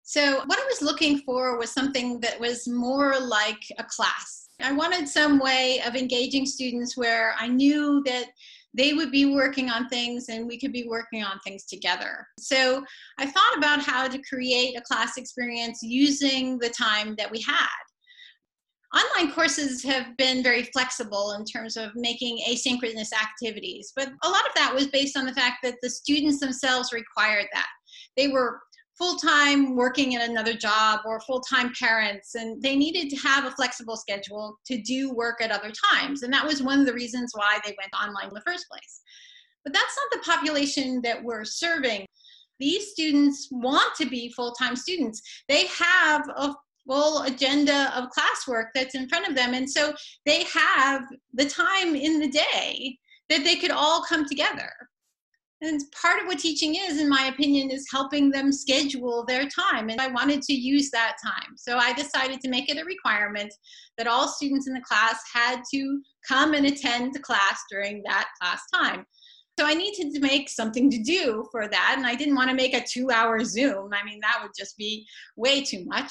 So, what I was looking for was something that was more like a class. I wanted some way of engaging students where I knew that they would be working on things and we could be working on things together. So, I thought about how to create a class experience using the time that we had. Online courses have been very flexible in terms of making asynchronous activities, but a lot of that was based on the fact that the students themselves required that. They were full-time working at another job or full-time parents, and they needed to have a flexible schedule to do work at other times. And that was one of the reasons why they went online in the first place. But that's not the population that we're serving. These students want to be full-time students. They have a full agenda of classwork that's in front of them. And so they have the time in the day that they could all come together. And part of what teaching is, in my opinion, is helping them schedule their time. And I wanted to use that time. So I decided to make it a requirement that all students in the class had to come and attend the class during that class time. So I needed to make something to do for that. And I didn't want to make a 2-hour Zoom. I mean, that would just be way too much.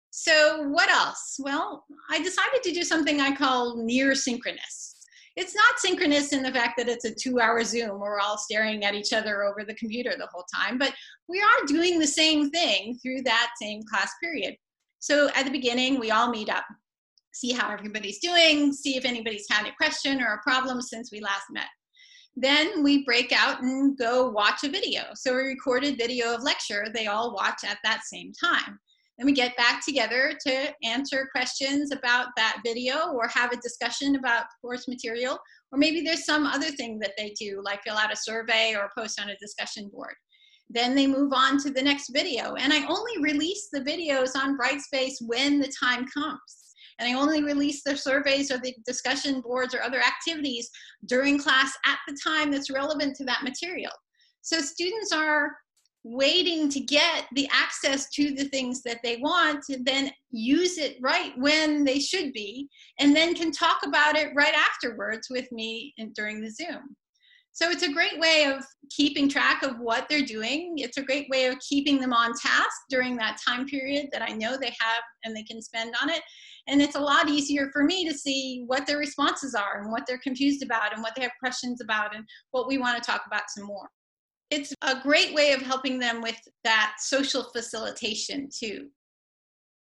So what else? Well, I decided to do something I call near synchronous. It's not synchronous in the fact that it's a 2-hour Zoom. We're all staring at each other over the computer the whole time, but we are doing the same thing through that same class period. So at the beginning, we all meet up, see how everybody's doing, see if anybody's had a question or a problem since we last met. Then we break out and go watch a video. So a recorded video of lecture, they all watch at that same time. Then we get back together to answer questions about that video or have a discussion about course material, or maybe there's some other thing that they do, like fill out a survey or post on a discussion board. Then they move on to the next video. And I only release the videos on Brightspace when the time comes. And I only release the surveys or the discussion boards or other activities during class at the time that's relevant to that material. So students are waiting to get the access to the things that they want to then use it right when they should be, and then can talk about it right afterwards with me during the Zoom. So it's a great way of keeping track of what they're doing. It's a great way of keeping them on task during that time period that I know they have and they can spend on it. And it's a lot easier for me to see what their responses are and what they're confused about and what they have questions about and what we want to talk about some more. It's a great way of helping them with that social facilitation too.